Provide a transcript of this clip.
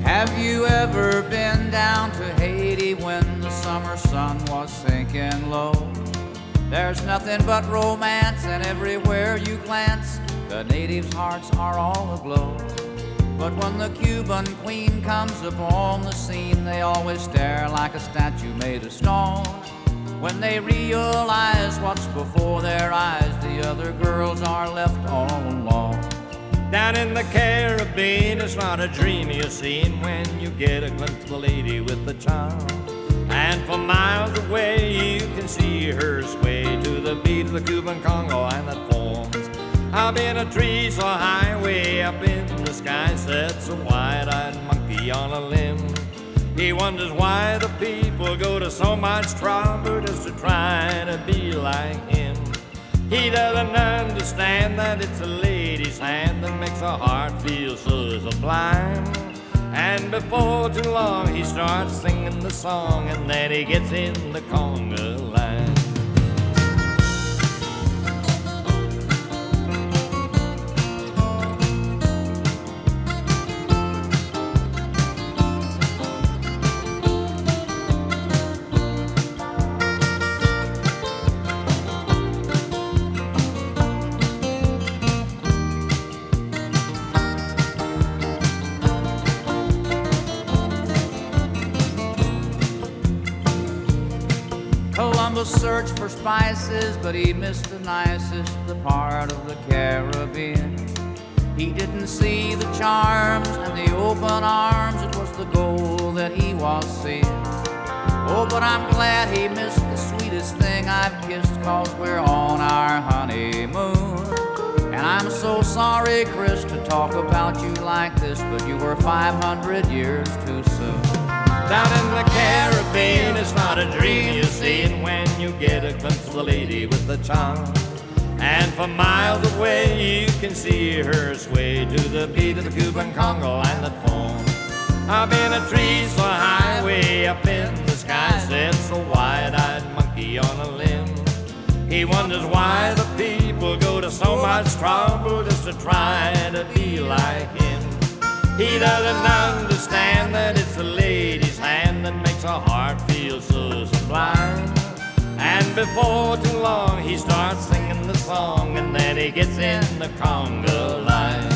Have you ever been down to Haiti when the summer sun was sinking low? There's nothing but romance, and everywhere you glance, the natives' hearts are all aglow. But when the Cuban queen comes upon the scene, they always stare like a statue made of stone. When they realize what's before their eyes, the other girls are left all alone. Down in the Caribbean, it's not a dream you're seeing when you get a glimpse of a lady with a charm. And from miles away you can see her sway to the beat of the Cuban Congo, and that forms up in a tree so high, way up in the sky, sits a wide-eyed monkey on a limb. He wonders why the people go to so much trouble just to try to be like him. He doesn't understand that it's a lady's hand that makes a heart feel so sublime. And before too long he starts singing the song, and then he gets in the conga line. Columbus searched for spices, but he missed the nicest, the part of the Caribbean. He didn't see the charms and the open arms, it was the gold that he was seeing. Oh, but I'm glad he missed the sweetest thing I've kissed, 'cause we're on our honeymoon. And I'm so sorry, Chris, to talk about you like this, but you were 500 years too soon. Down in the Caribbean, it's not a dream you're seeing when you get a glimpse of a lady with a charm. And from miles away you can see her sway to the beat of the Cuban Congo, and that form up in a tree so high, way up in the sky, sits a wide-eyed monkey on a limb. He wonders why the people go to so much trouble just to try to be like him. He doesn't understand that it's a lady's hand that makes a heart feel so sublime. And before too long he starts singing the song, and then he gets in the conga line.